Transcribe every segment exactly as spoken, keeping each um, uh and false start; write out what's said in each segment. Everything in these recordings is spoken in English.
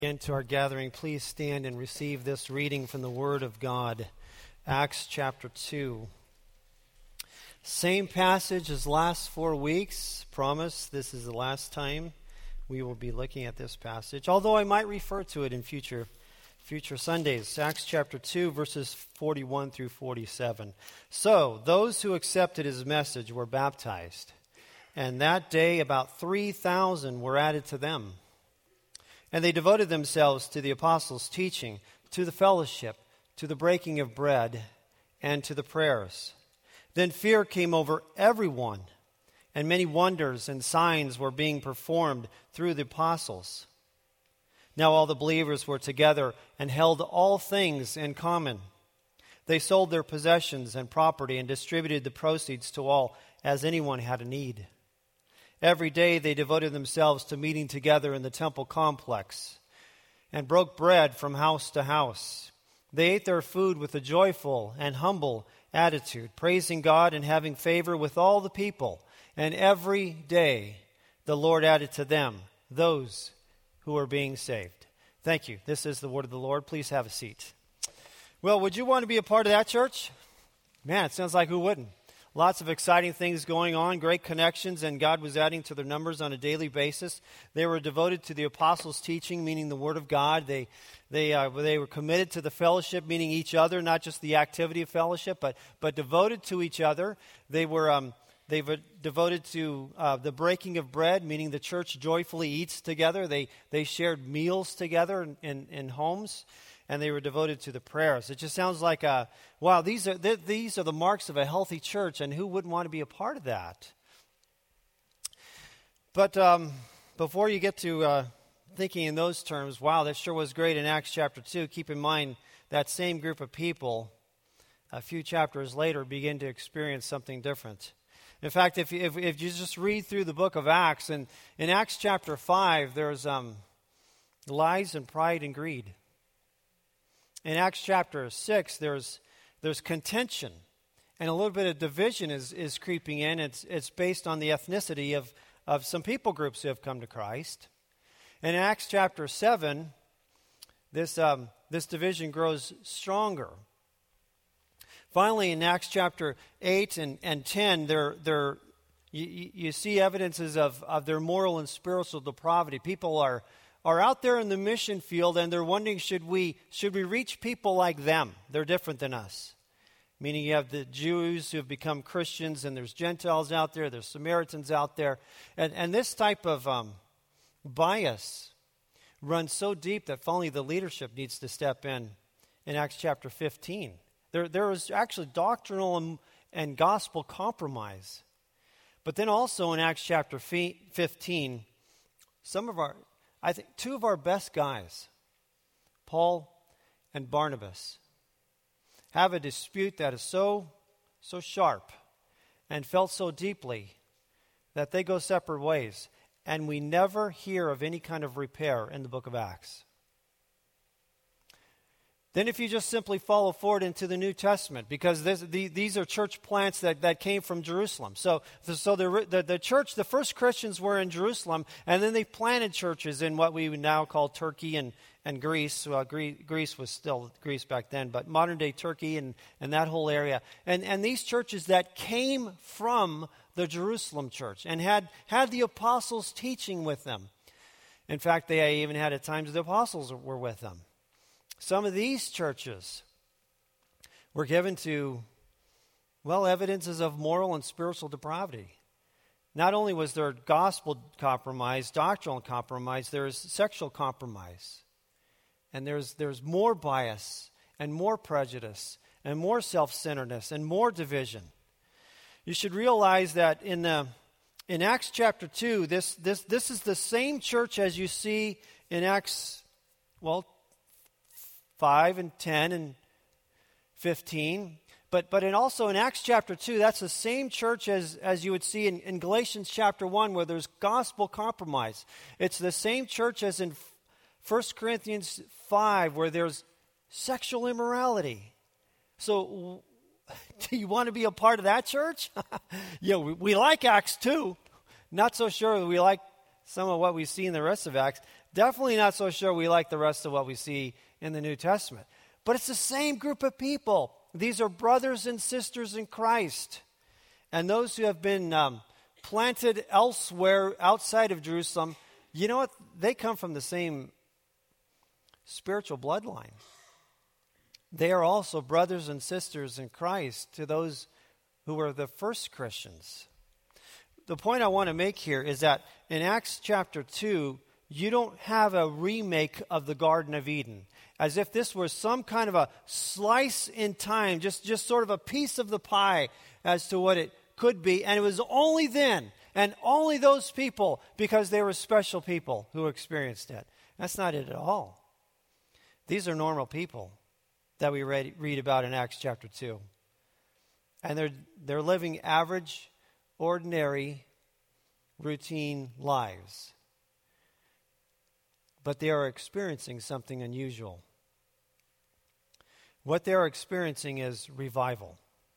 Into our gathering, please stand and receive this reading from the Word of God, Acts chapter two. Same passage as last four weeks. Promise this is the last time we will be looking at this passage, although I might refer to it in future future Sundays. Acts chapter two, verses forty-one through forty-seven. So, those who accepted his message were baptized, and that day about three thousand were added to them. And they devoted themselves to the apostles' teaching, to the fellowship, to the breaking of bread, and to the prayers. Then fear came over everyone, and many wonders and signs were being performed through the apostles. Now all the believers were together and held all things in common. They sold their possessions and property and distributed the proceeds to all as anyone had a need. Every day they devoted themselves to meeting together in the temple complex and broke bread from house to house. They ate their food with a joyful and humble attitude, praising God and having favor with all the people. And every day the Lord added to them those who were being saved. Thank you. This is the word of the Lord. Please have a seat. Well, would you want to be a part of that church? Man, it sounds like who wouldn't? Lots of exciting things going on, great connections, and God was adding to their numbers on a daily basis. They were devoted to the apostles' teaching, meaning the Word of God. They they uh, they were committed to the fellowship, meaning each other, not just the activity of fellowship, but but devoted to each other. They were um, they were devoted to uh, the breaking of bread, meaning the church joyfully eats together. They they shared meals together in, in, in homes. And they were devoted to the prayers. It just sounds like, a, wow, these are th- these are the marks of a healthy church, and who wouldn't want to be a part of that? But um, before you get to uh, thinking in those terms, wow, that sure was great in Acts chapter two, keep in mind that same group of people, a few chapters later, begin to experience something different. In fact, if, if, if you just read through the book of Acts, and in Acts chapter five, there's um, lies and pride and greed. In Acts chapter six, there's there's contention, and a little bit of division is, is creeping in. It's it's based on the ethnicity of, of some people groups who have come to Christ. In Acts chapter seven, this um, this division grows stronger. Finally, in Acts chapter eight and, and ten, there there you, you see evidences of, of their moral and spiritual depravity. People are are out there in the mission field, and they're wondering, should we should we reach people like them? They're different than us. Meaning you have the Jews who have become Christians, and there's Gentiles out there, there's Samaritans out there. And, and this type of um, bias runs so deep that finally the leadership needs to step in in Acts chapter fifteen. There, there is actually doctrinal and, and gospel compromise. But then also in Acts chapter fifteen, some of our I think two of our best guys, Paul and Barnabas, have a dispute that is so, so sharp and felt so deeply that they go separate ways. And we never hear of any kind of repair in the book of Acts. Then if you just simply follow forward into the New Testament, because this, the, these are church plants that, that came from Jerusalem. So, so the, the, the church, the first Christians were in Jerusalem, and then they planted churches in what we would now call Turkey and, and Greece. Well, Greece, Greece was still Greece back then, but modern-day Turkey and, and that whole area. And, and these churches that came from the Jerusalem church and had, had the apostles' teaching with them. In fact, they even had at times the apostles were with them. Some of these churches were given to, well, evidences of moral and spiritual depravity. Not only was there gospel compromise, doctrinal compromise, there is sexual compromise. And there's there's more bias and more prejudice and more self-centeredness and more division. You should realize that in the in Acts chapter two, this this this is the same church as you see in Acts, well, five and ten and fifteen. But but in also in Acts chapter two, that's the same church as, as you would see in, in Galatians chapter one, where there's gospel compromise. It's the same church as in First Corinthians five, where there's sexual immorality. So do you want to be a part of that church? Yeah, we, we like Acts two. Not so sure we like some of what we see in the rest of Acts. Definitely not so sure we like the rest of what we see in the New Testament. But it's the same group of people. These are brothers and sisters in Christ. And those who have been um, planted elsewhere outside of Jerusalem, you know what? They come from the same spiritual bloodline. They are also brothers and sisters in Christ to those who were the first Christians. The point I want to make here is that in Acts chapter two, you don't have a remake of the Garden of Eden, as if this was some kind of a slice in time, just, just sort of a piece of the pie as to what it could be. And it was only then, and only those people, because they were special people, who experienced it. That's not it at all. These are normal people that we read, read about in Acts chapter two. And they're, they're living average, ordinary, routine lives. But they are experiencing something unusual. What they are experiencing is revival.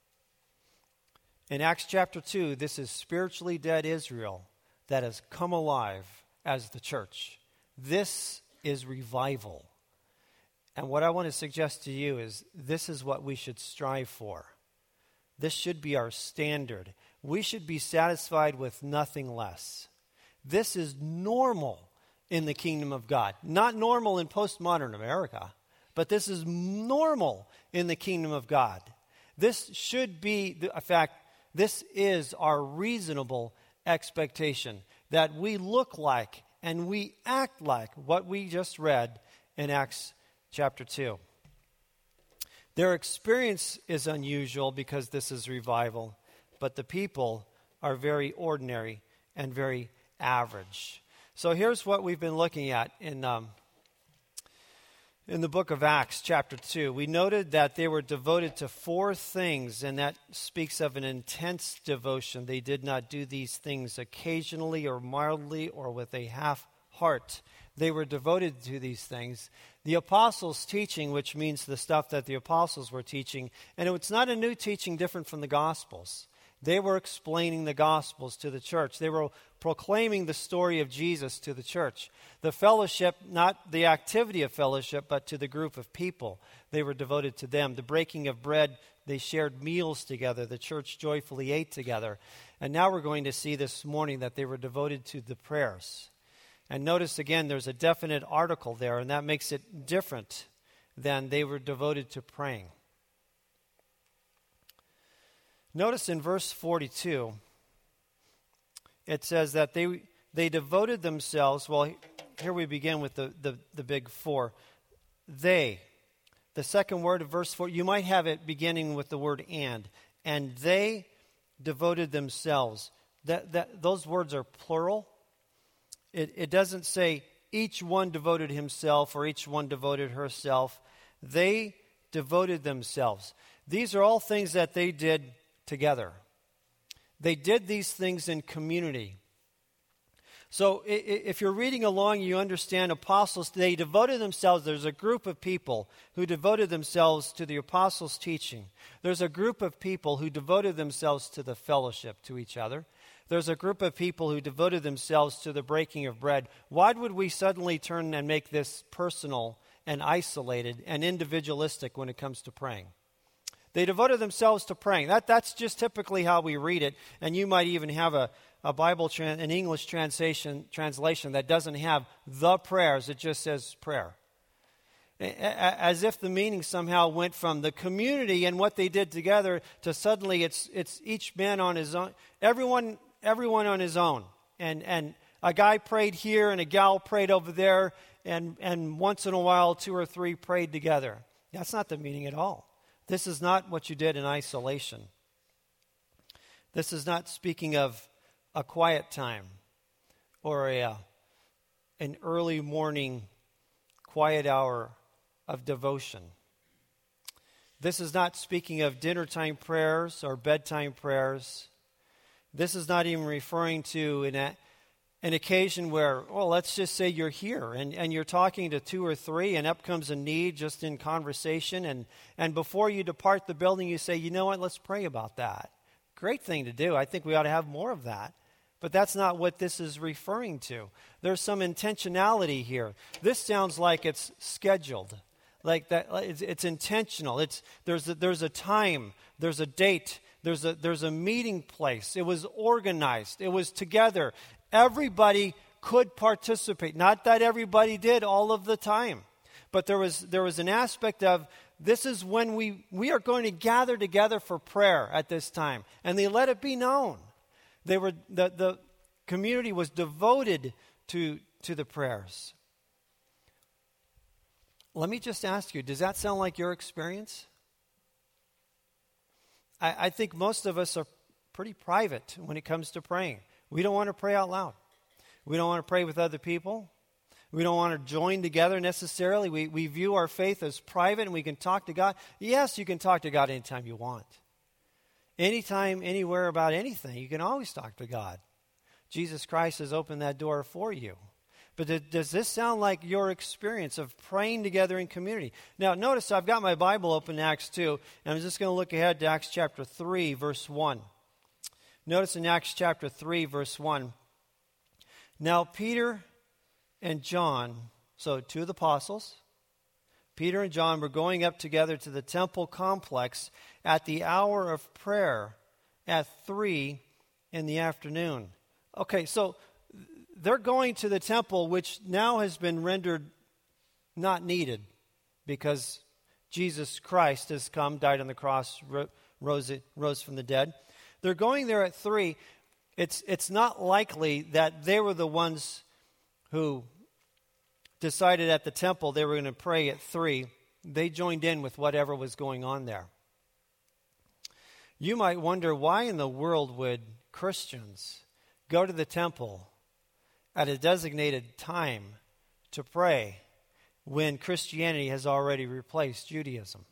In Acts chapter two, this is spiritually dead Israel that has come alive as the church. This is revival. And what I want to suggest to you is this is what we should strive for. This should be our standard. We should be satisfied with nothing less. This is normal in the kingdom of God. Not normal in postmodern America, but this is normal in the kingdom of God. This should be, in fact, this is our reasonable expectation, that we look like and we act like what we just read in Acts chapter two. Their experience is unusual because this is revival, but the people are very ordinary and very average. So here's what we've been looking at in um, in the book of Acts chapter two. We noted that they were devoted to four things, and that speaks of an intense devotion. They did not do these things occasionally or mildly or with a half heart. They were devoted to these things. The apostles' teaching, which means the stuff that the apostles were teaching, and it's not a new teaching different from the Gospels. They were explaining the Gospels to the church. They were proclaiming the story of Jesus to the church. The fellowship, not the activity of fellowship, but to the group of people. They were devoted to them. The breaking of bread, they shared meals together. The church joyfully ate together. And now we're going to see this morning that they were devoted to the prayers. And notice again, there's a definite article there, and that makes it different than they were devoted to praying. Notice in verse forty-two, it says that they they devoted themselves, well, here we begin with the, the, the big four. They, the second word of verse four, you might have it beginning with the word and. And they devoted themselves. That, that, those words are plural. It, it doesn't say each one devoted himself or each one devoted herself. They devoted themselves. These are all things that they did together. They did these things in community. So if you're reading along, you understand apostles, they devoted themselves. There's a group of people who devoted themselves to the apostles' teaching. There's a group of people who devoted themselves to the fellowship to each other. There's a group of people who devoted themselves to the breaking of bread. Why would we suddenly turn and make this personal and isolated and individualistic when it comes to praying? They devoted themselves to praying. That, that's just typically how we read it. And you might even have a, a Bible, tran- an English translation, translation that doesn't have the prayers. It just says prayer. As if the meaning somehow went from the community and what they did together to suddenly it's it's each man on his own. Everyone everyone on his own. And and a guy prayed here and a gal prayed over there, and, and once in a while two or three prayed together. That's not the meaning at all. This is not what you did in isolation. This is not speaking of a quiet time or a, uh, an early morning quiet hour of devotion. This is not speaking of dinner time prayers or bedtime prayers. This is not even referring to an, an occasion where, well, let's just say you're here and, and you're talking to two or three and up comes a need just in conversation. And, and before you depart the building, you say, you know what, let's pray about that. Great thing to do. I think we ought to have more of that. but that's not what this is referring to. There's some intentionality here. This sounds like it's scheduled, like that. It's, it's intentional. It's there's a, there's a time, there's a date, there's a there's a meeting place. It was organized. It was together. Everybody could participate. Not that everybody did all of the time, but there was there was an aspect of this is when we we are going to gather together for prayer at this time, and they let it be known. They were the the community was devoted to to the prayers. Let me just ask you, does that sound like your experience? I, I think most of us are pretty private when it comes to praying. We don't want to pray out loud. We don't want to pray with other people. We don't want to join together necessarily. We, we view our faith as private, and we can talk to God. Yes, you can talk to God anytime you want. Anytime, anywhere, about anything, you can always talk to God. Jesus Christ has opened that door for you. But th- does this sound like your experience of praying together in community? Now, notice I've got my Bible open in Acts two, and I'm just going to look ahead to Acts chapter three, verse one. Notice in Acts chapter three, verse one, now Peter and John, so two of the apostles, Peter and John were going up together to the temple complex at the hour of prayer at three in the afternoon. Okay, so they're going to the temple, which now has been rendered not needed because Jesus Christ has come, died on the cross, rose, rose from the dead. They're going there at three. It's, it's not likely that they were the ones who decided at the temple they were going to pray at three. They joined in with whatever was going on there. You might wonder, why in the world would Christians go to the temple at a designated time to pray when Christianity has already replaced Judaism?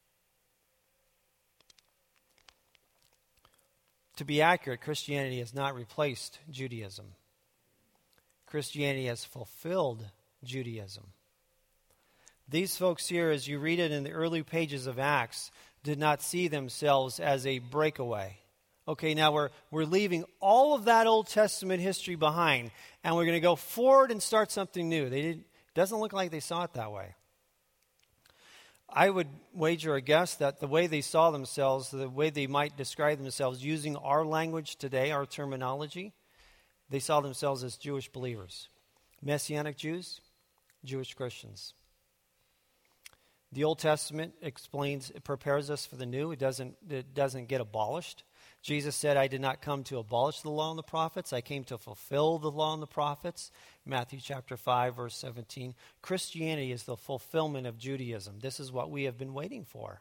To be accurate, Christianity has not replaced Judaism. Christianity has fulfilled Judaism. These folks here, as you read it in the early pages of Acts, did not see themselves as a breakaway. Okay, now we're we're leaving all of that Old Testament history behind, and we're going to go forward and start something new. They didn't, it doesn't look like they saw it that way. I would wager a guess that the way they saw themselves, the way they might describe themselves using our language today, our terminology, they saw themselves as Jewish believers. Messianic Jews, Jewish Christians. The Old Testament explains, it prepares us for the new. It doesn't, it doesn't get abolished. Jesus said, I did not come to abolish the law and the prophets. I came to fulfill the law and the prophets. Matthew chapter five, verse seventeen. Christianity is the fulfillment of Judaism. This is what we have been waiting for.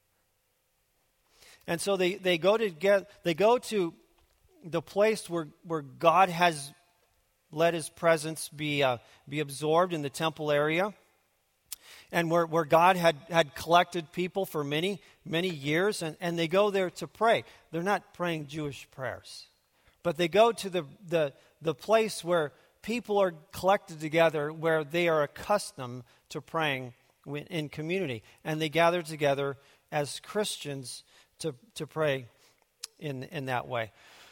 And so they, they go to get they go to the place where, where God has let his presence be uh, be absorbed in the temple area. And where, where God had, had collected people for many, many years, and, and they go there to pray. They're not praying Jewish prayers, but they go to the, the, the place where people are collected together, where they are accustomed to praying in community. And they gather together as Christians to, to pray in, in that way.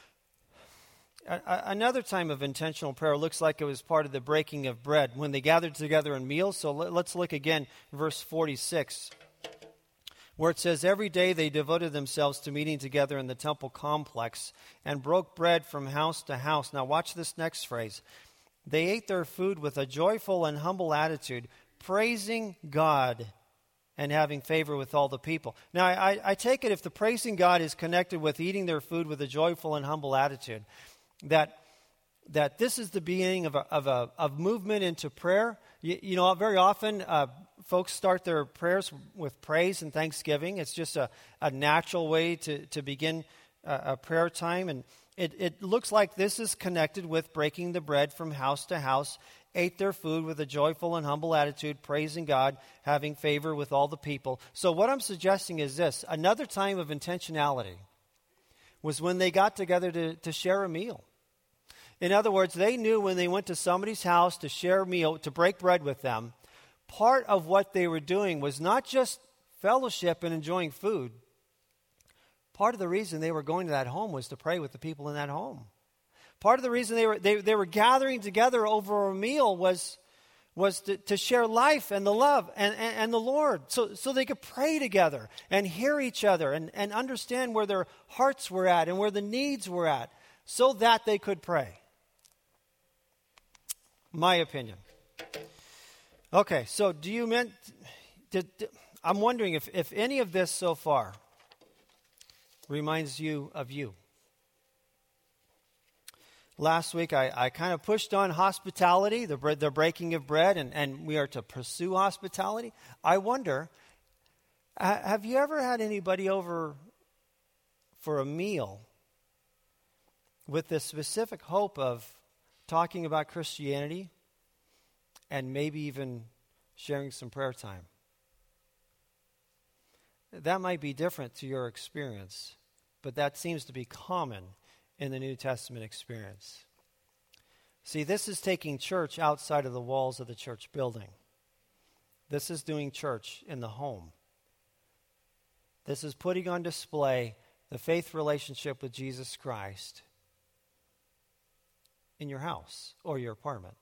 Another time of intentional prayer looks like it was part of the breaking of bread when they gathered together in meals. So let's look again, verse forty-six, where it says, every day they devoted themselves to meeting together in the temple complex and broke bread from house to house. Now watch this next phrase. They ate their food with a joyful and humble attitude, praising God and having favor with all the people. Now I, I take it if the praising God is connected with eating their food with a joyful and humble attitude, that that this is the beginning of a, of a of movement into prayer. You, you know, very often uh, folks start their prayers with praise and thanksgiving. It's just a, a natural way to, to begin a, a prayer time. And it, it looks like this is connected with breaking the bread from house to house, ate their food with a joyful and humble attitude, praising God, having favor with all the people. So what I'm suggesting is this. Another time of intentionality was when they got together to, to share a meal. In other words, they knew when they went to somebody's house to share a meal, to break bread with them, part of what they were doing was not just fellowship and enjoying food. Part of the reason they were going to that home was to pray with the people in that home. Part of the reason they were they, they were gathering together over a meal was was to, to share life and the love and, and, and the Lord, so, so they could pray together and hear each other and, and understand where their hearts were at and where the needs were at, so that they could pray. My opinion. Okay, so do you meant, did, did, I'm wondering if, if any of this so far reminds you of you. Last week, I, I kind of pushed on hospitality, the, the breaking of bread, and, and we are to pursue hospitality. I wonder, ha, have you ever had anybody over for a meal with the specific hope of talking about Christianity and maybe even sharing some prayer time? That might be different to your experience, but that seems to be common in the New Testament experience. See, this is taking church outside of the walls of the church building. This is doing church in the home. This is putting on display the faith relationship with Jesus Christ in your house or your apartment.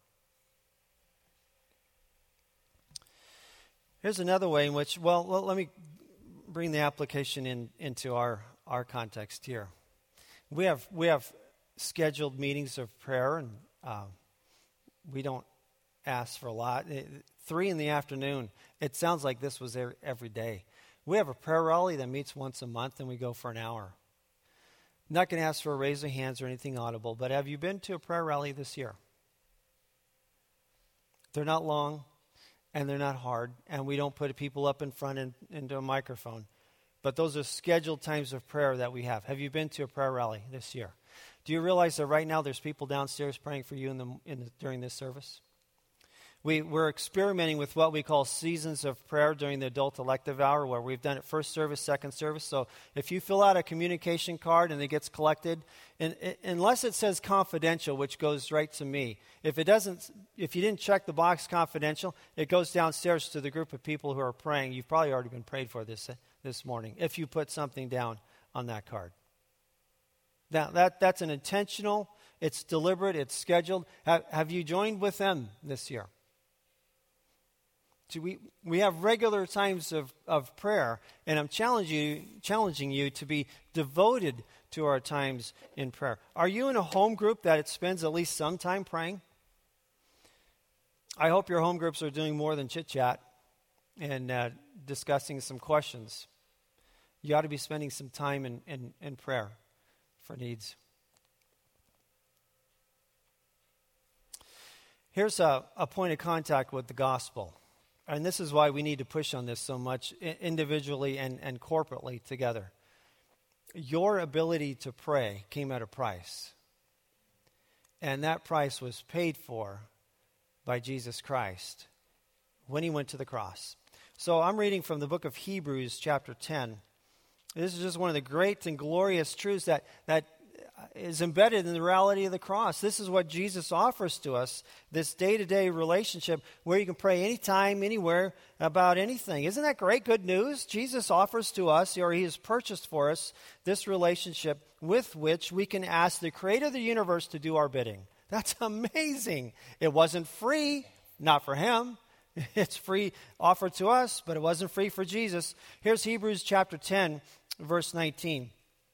Here's another way in which, well, well let me bring the application in into our, our context here. We have we have scheduled meetings of prayer, and uh, we don't ask for a lot. It, three in the afternoon, it sounds like this was there every day. We have a prayer rally that meets once a month, and we go for an hour. I'm not going to ask for a raise of hands or anything audible, but have you been to a prayer rally this year? They're not long, and they're not hard, and we don't put people up in front and into a microphone. But those are scheduled times of prayer that we have. Have you been to a prayer rally this year? Do you realize that right now there's people downstairs praying for you in the, in the, during this service? We, we're experimenting with what we call seasons of prayer during the adult elective hour, where we've done it first service, second service. So if you fill out a communication card and it gets collected, and, and, unless it says confidential, which goes right to me, if it doesn't, if you didn't check the box confidential, it goes downstairs to the group of people who are praying. You've probably already been prayed for this this morning, if you put something down on that card. Now, that, that's an intentional, it's deliberate, it's scheduled. Have, have you joined with them this year? Do we, we have regular times of, of prayer, and I'm challenging you, challenging you to be devoted to our times in prayer. Are you in a home group that it spends at least some time praying? I hope your home groups are doing more than chit-chat and uh, discussing some questions. You ought to be spending some time in, in, in prayer for needs. Here's a, a point of contact with the gospel. And this is why we need to push on this so much, individually and, and corporately together. Your ability to pray came at a price. And that price was paid for by Jesus Christ when he went to the cross. So I'm reading from the book of Hebrews, chapter ten. This is just one of the great and glorious truths that, that is embedded in the reality of the cross. This is what Jesus offers to us, this day-to-day relationship where you can pray anytime, anywhere, about anything. Isn't that great good news? Jesus offers to us, or he has purchased for us, this relationship with which we can ask the creator of the universe to do our bidding. That's amazing. It wasn't free, not for him. It's free offered to us, but it wasn't free for Jesus. Here's Hebrews chapter ten, verse nineteen.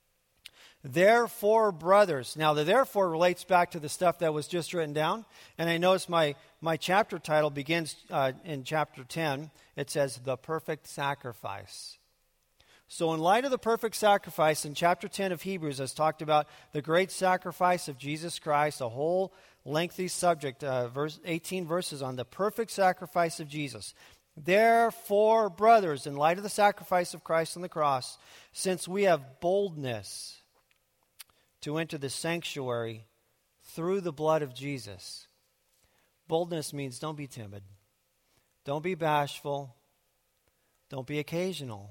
Therefore, brothers. Now, the therefore relates back to the stuff that was just written down. And I notice my, my chapter title begins uh, in chapter ten. It says, The Perfect Sacrifice. So in light of the perfect sacrifice, in chapter ten of Hebrews, as talked about the great sacrifice of Jesus Christ, a whole lengthy subject, uh, verse eighteen verses on the perfect sacrifice of Jesus. Therefore, brothers, in light of the sacrifice of Christ on the cross, since we have boldness to enter the sanctuary through the blood of Jesus. Boldness means don't be timid. Don't be bashful. Don't be occasional.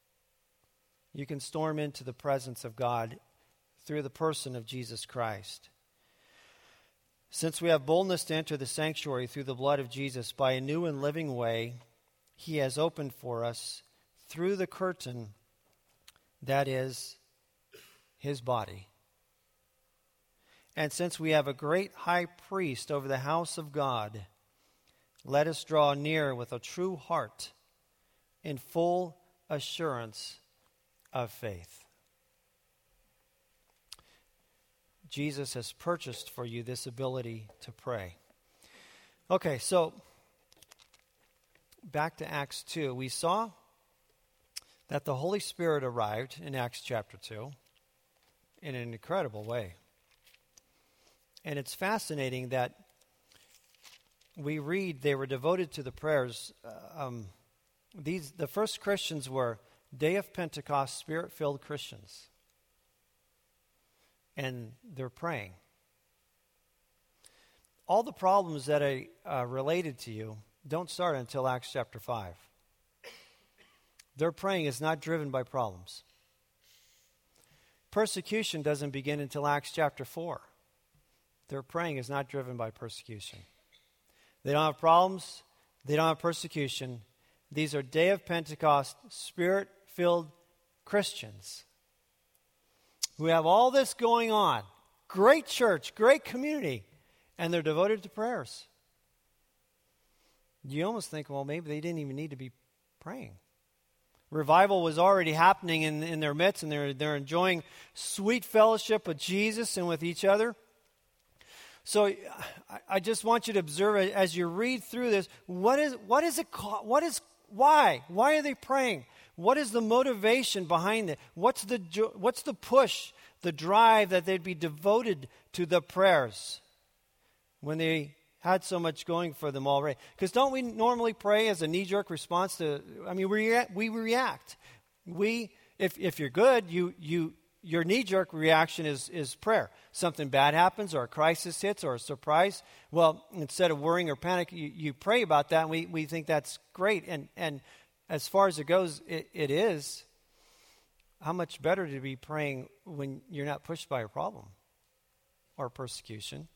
You can storm into the presence of God through the person of Jesus Christ. Since we have boldness to enter the sanctuary through the blood of Jesus by a new and living way, he has opened for us through the curtain that is his body. And since we have a great high priest over the house of God, let us draw near with a true heart in full assurance of faith. Jesus has purchased for you this ability to pray. Okay, so back to Acts two. We saw that the Holy Spirit arrived in Acts chapter two in an incredible way. And it's fascinating that we read they were devoted to the prayers. Uh, um, these the first Christians were Day of Pentecost, Spirit-filled Christians. And they're praying. All the problems that are uh, related to you don't start until Acts chapter five. Their praying is not driven by problems. Persecution doesn't begin until Acts chapter four. Their praying is not driven by persecution. They don't have problems. They don't have persecution. These are Day of Pentecost, Spirit-filled Christians who have all this going on. Great church, great community, and they're devoted to prayers. You almost think, well, maybe they didn't even need to be praying. Revival was already happening in, in their midst, and they're, they're enjoying sweet fellowship with Jesus and with each other. So I, I just want you to observe as you read through this, what is what is it called? What is why? Why are they praying? What is the motivation behind it? What's the what's the push, the drive that they'd be devoted to the prayers when they had so much going for them already? Because don't we normally pray as a knee-jerk response to? I mean, we react. We react. We, if if you're good, you you your knee-jerk reaction is is prayer. Something bad happens, or a crisis hits, or a surprise. Well, instead of worrying or panic, you, you pray about that. And we we think that's great. And and as far as it goes, it, it is. How much better to be praying when you're not pushed by a problem or persecution?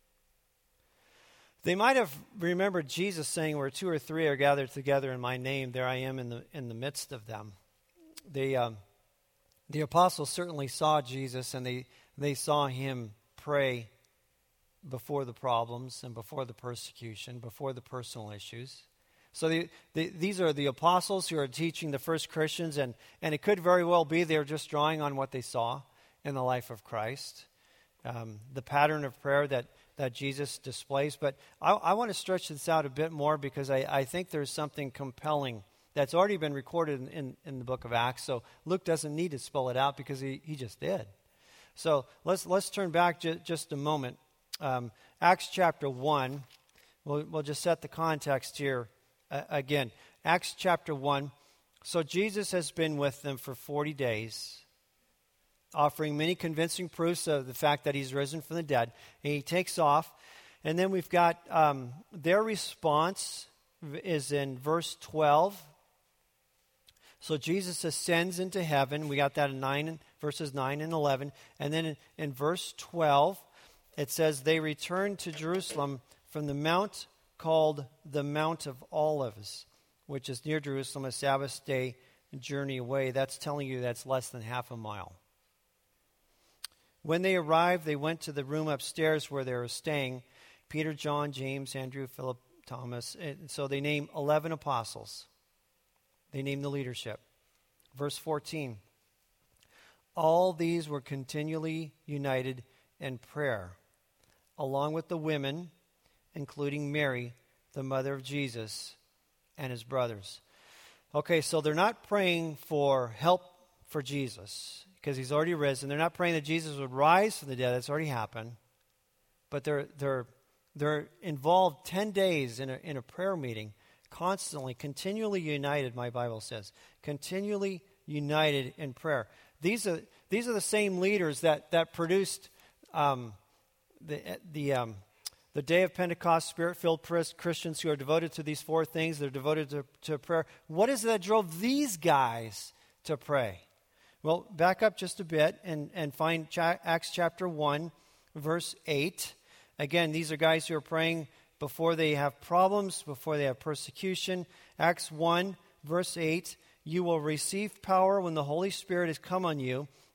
They might have remembered Jesus saying, where two or three are gathered together in my name, there I am in the in the midst of them. They, um, the apostles certainly saw Jesus, and they, they saw him pray before the problems and before the persecution, before the personal issues. So the, the, these are the apostles who are teaching the first Christians, and, and it could very well be they're just drawing on what they saw in the life of Christ, um, the pattern of prayer that that Jesus displays. But I, I want to stretch this out a bit more, because I, I think there's something compelling that's already been recorded in, in, in the book of Acts. So Luke doesn't need to spell it out, because he, he just did. So let's let's turn back ju- just a moment. Um, Acts chapter one. We'll, we'll just set the context here uh, again. Acts chapter one. So Jesus has been with them for forty days. Offering many convincing proofs of the fact that he's risen from the dead. And he takes off. And then we've got um, their response is in verse twelve. So Jesus ascends into heaven. We got that in nine, verses nine and eleven. And then in, in verse twelve, it says, they returned to Jerusalem from the mount called the Mount of Olives, which is near Jerusalem, a Sabbath day journey away. That's telling you that's less than half a mile. When they arrived, they went to the room upstairs where they were staying. Peter, John, James, Andrew, Philip, Thomas. And so they named eleven apostles. They named the leadership. Verse fourteen. All these were continually united in prayer, along with the women, including Mary, the mother of Jesus, and his brothers. Okay, so they're not praying for help for Jesus, because he's already risen. They're not praying that Jesus would rise from the dead. That's already happened. But they're they're they're involved ten days in a in a prayer meeting, constantly, continually united, my Bible says. Continually united in prayer. These are these are the same leaders that, that produced um, the the um, the Day of Pentecost, Spirit-filled Christians who are devoted to these four things. They're devoted to, to prayer. What is it that drove these guys to pray? Well, back up just a bit and, and find cha- Acts chapter one, verse eight. Again, these are guys who are praying before they have problems, before they have persecution. Acts one, verse eight, you will receive power when the Holy Spirit has come on you,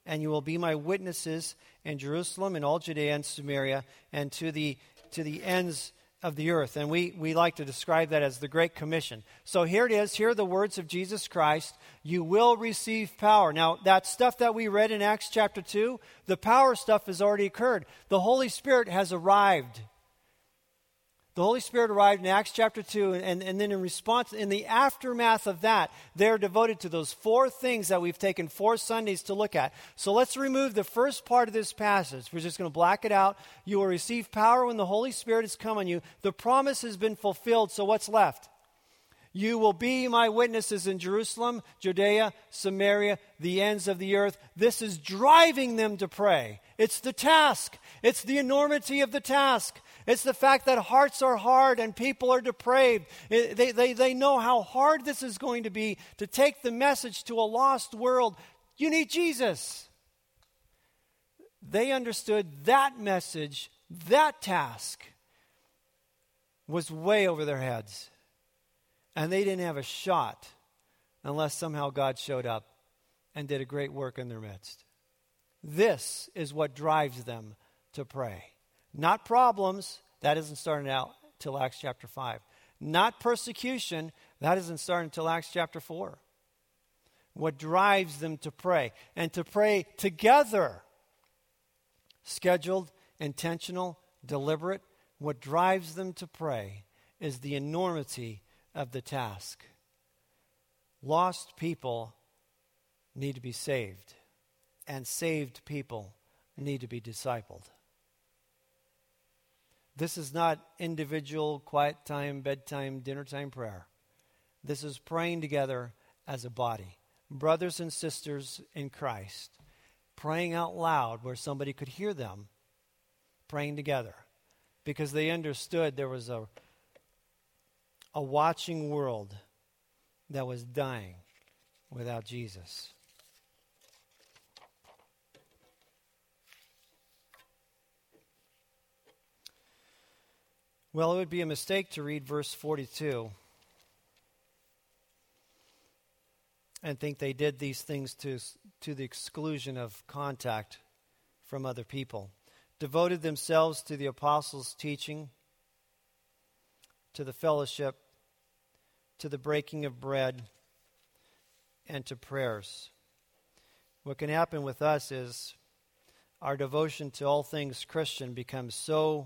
and you will be my witnesses in Jerusalem and all Judea and Samaria and to the to the ends of the earth. And we, we like to describe that as the Great Commission. So here it is. Here are the words of Jesus Christ. You will receive power. Now, that stuff that we read in Acts chapter two, the power stuff has already occurred. The Holy Spirit has arrived. The Holy Spirit arrived in Acts chapter two, and, and then in response, in the aftermath of that, they're devoted to those four things that we've taken four Sundays to look at. So let's remove the first part of this passage. We're just going to black it out. You will receive power when the Holy Spirit has come on you. The promise has been fulfilled, so what's left? You will be my witnesses in Jerusalem, Judea, Samaria, the ends of the earth. This is driving them to pray. It's the task. It's the enormity of the task. It's the fact that hearts are hard and people are depraved. It, they, they, they know how hard this is going to be to take the message to a lost world. You need Jesus. They understood that message, that task was way over their heads. And they didn't have a shot unless somehow God showed up and did a great work in their midst. This is what drives them to pray. Not problems, that isn't starting out till Acts chapter five. Not persecution, that isn't starting until Acts chapter four. What drives them to pray, and to pray together. Scheduled, intentional, deliberate. What drives them to pray is the enormity of the task. Lost people need to be saved, and saved people need to be discipled. This is not individual quiet time, bedtime, dinner time prayer. This is praying together as a body. Brothers and sisters in Christ, praying out loud where somebody could hear them, praying together. Because they understood there was a, a watching world that was dying without Jesus. Well, it would be a mistake to read verse forty-two and think they did these things to, to the exclusion of contact from other people. Devoted themselves to the apostles' teaching, to the fellowship, to the breaking of bread, and to prayers. What can happen with us is our devotion to all things Christian becomes so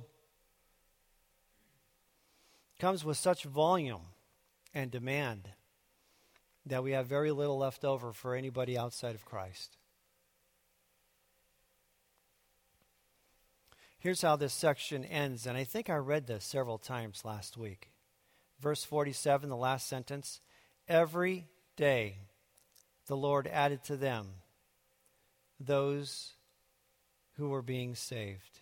comes with such volume and demand that we have very little left over for anybody outside of Christ. Here's how this section ends, and I think I read this several times last week. Verse forty-seven, the last sentence. Every day the Lord added to them those who were being saved.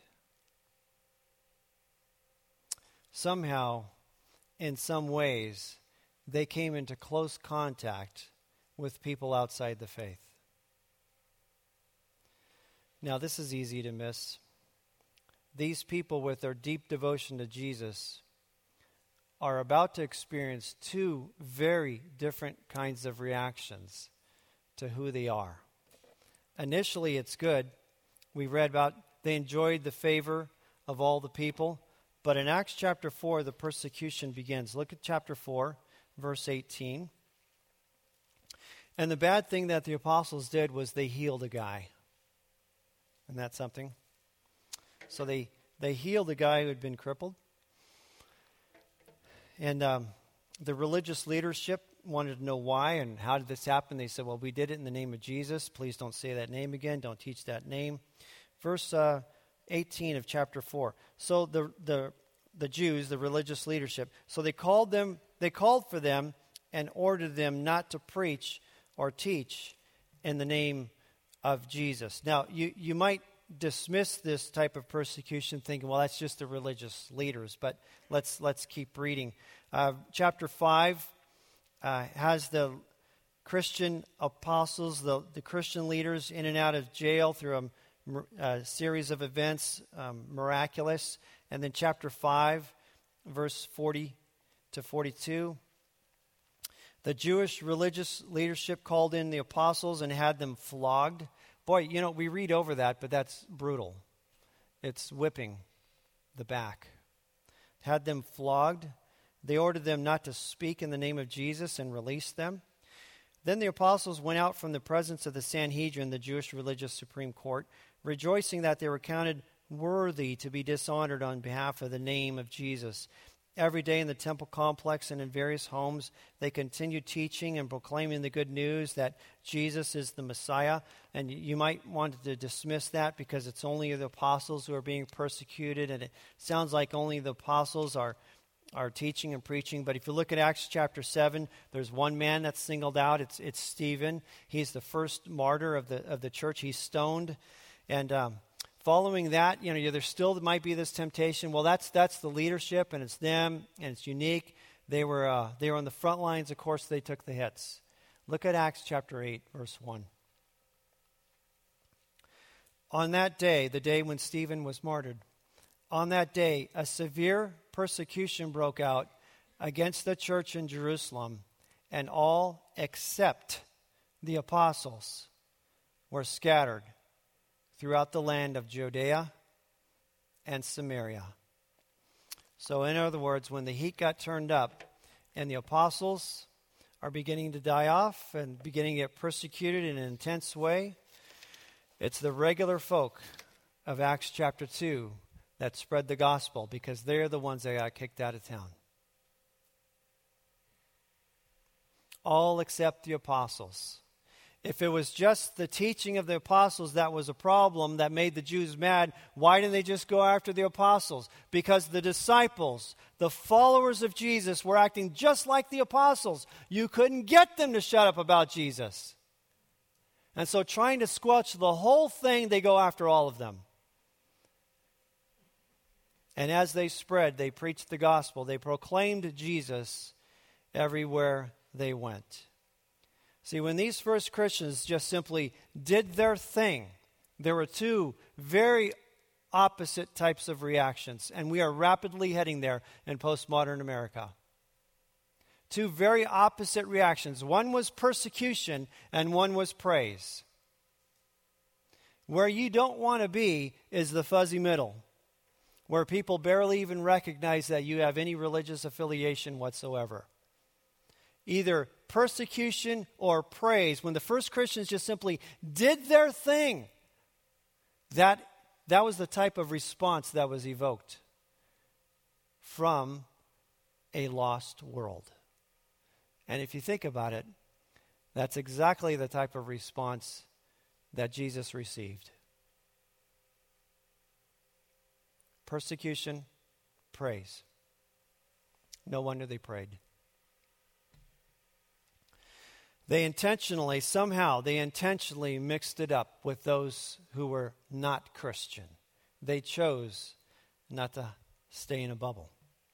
Somehow, in some ways, they came into close contact with people outside the faith. Now, this is easy to miss. These people, with their deep devotion to Jesus, are about to experience two very different kinds of reactions to who they are. Initially, it's good. We read about they enjoyed the favor of all the people. But in Acts chapter four, the persecution begins. Look at chapter four, verse eighteen. And the bad thing that the apostles did was they healed a guy. Isn't that something? So they, they healed a guy who had been crippled. And um, the religious leadership wanted to know why and how did this happen. They said, well, we did it in the name of Jesus. Please don't say that name again. Don't teach that name. Verse uh, eighteen of chapter four. So the the the Jews, the religious leadership, so they called them, they called for them and ordered them not to preach or teach in the name of Jesus. Now, you, you might dismiss this type of persecution thinking, well, that's just the religious leaders, but let's let's keep reading. Uh, chapter five uh, has the Christian apostles, the, the Christian leaders in and out of jail through a A series of events, um, miraculous. And then chapter five, verse forty to forty-two. The Jewish religious leadership called in the apostles and had them flogged. Boy, you know, we read over that, but that's brutal. It's whipping the back. Had them flogged. They ordered them not to speak in the name of Jesus and released them. Then the apostles went out from the presence of the Sanhedrin, the Jewish religious supreme court, rejoicing that they were counted worthy to be dishonored on behalf of the name of Jesus. Every day in the temple complex and in various homes, they continued teaching and proclaiming the good news that Jesus is the Messiah. And you might want to dismiss that because it's only the apostles who are being persecuted, and it sounds like only the apostles are are teaching and preaching. But if you look at Acts chapter seven, there's one man that's singled out. It's it's Stephen. He's the first martyr of the of the church. He's stoned. And um, following that, you know, there still might be this temptation. Well, that's that's the leadership, and it's them, and it's unique. They were uh, they were on the front lines. Of course, they took the hits. Look at Acts chapter eight, verse one. On that day, the day when Stephen was martyred, on that day, a severe persecution broke out against the church in Jerusalem, and all except the apostles were scattered throughout the land of Judea and Samaria. So in other words, when the heat got turned up and the apostles are beginning to die off and beginning to get persecuted in an intense way, it's the regular folk of Acts chapter two that spread the gospel, because they're the ones that got kicked out of town. All except the apostles. If it was just the teaching of the apostles that was a problem that made the Jews mad, why didn't they just go after the apostles? Because the disciples, the followers of Jesus, were acting just like the apostles. You couldn't get them to shut up about Jesus. And so trying to squelch the whole thing, they go after all of them. And as they spread, they preached the gospel. They proclaimed Jesus everywhere they went. See, when these first Christians just simply did their thing, there were two very opposite types of reactions. And we are rapidly heading there in postmodern America. Two very opposite reactions. One was persecution and one was praise. Where you don't want to be is the fuzzy middle, where people barely even recognize that you have any religious affiliation whatsoever. Either persecution or praise. When the first Christians just simply did their thing, that, that was the type of response that was evoked from a lost world. And if you think about it, that's exactly the type of response that Jesus received. Persecution, praise. No wonder they prayed. They intentionally, somehow, they intentionally mixed it up with those who were not Christian. They chose not to stay in a bubble.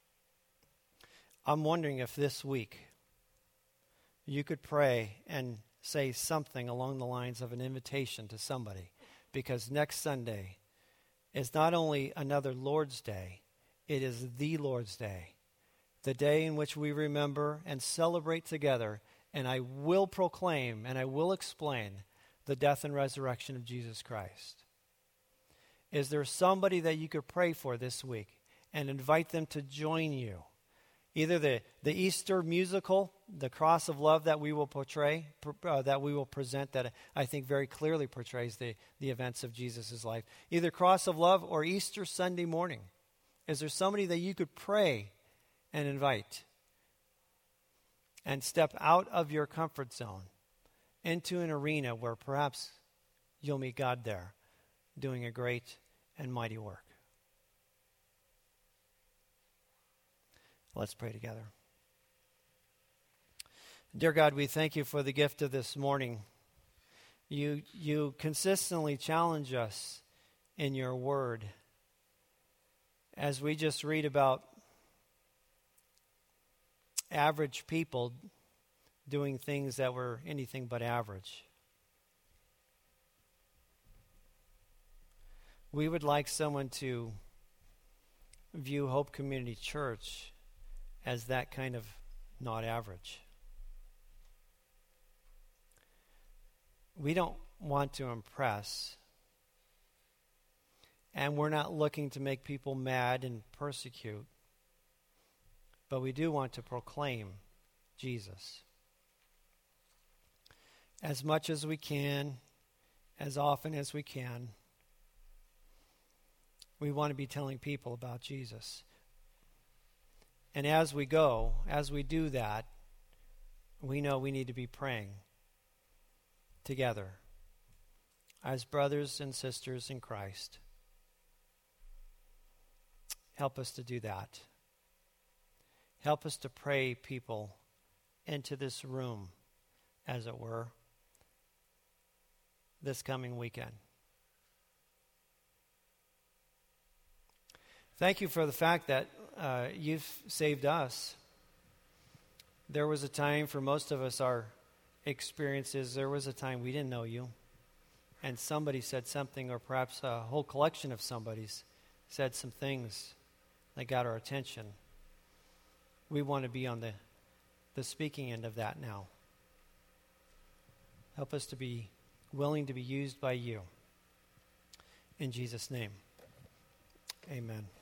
I'm wondering if this week you could pray and say something along the lines of an invitation to somebody, because next Sunday is not only another Lord's Day, it is the Lord's Day, the day in which we remember and celebrate together. And I will proclaim and I will explain the death and resurrection of Jesus Christ. Is there somebody that you could pray for this week and invite them to join you? Either the, the Easter musical, the Cross of Love that we will portray, uh, that we will present, that I think very clearly portrays the, the events of Jesus' life. Either Cross of Love or Easter Sunday morning. Is there somebody that you could pray and invite? And step out of your comfort zone into an arena where perhaps you'll meet God there doing a great and mighty work. Let's pray together. Dear God, we thank you for the gift of this morning. You, you consistently challenge us in your word as we just read about average people doing things that were anything but average. We would like someone to view Hope Community Church as that kind of not average. We don't want to impress. And we're not looking to make people mad and persecute. But we do want to proclaim Jesus. As much as we can, as often as we can, we want to be telling people about Jesus. And as we go, as we do that, we know we need to be praying together as brothers and sisters in Christ. Help us to do that. Help us to pray people into this room, as it were, this coming weekend. Thank you for the fact that uh, you've saved us. There was a time for most of us, our experiences, there was a time we didn't know you. And somebody said something, or perhaps a whole collection of somebody's said some things that got our attention. We want to be on the, the speaking end of that now. Help us to be willing to be used by you. In Jesus' name, amen.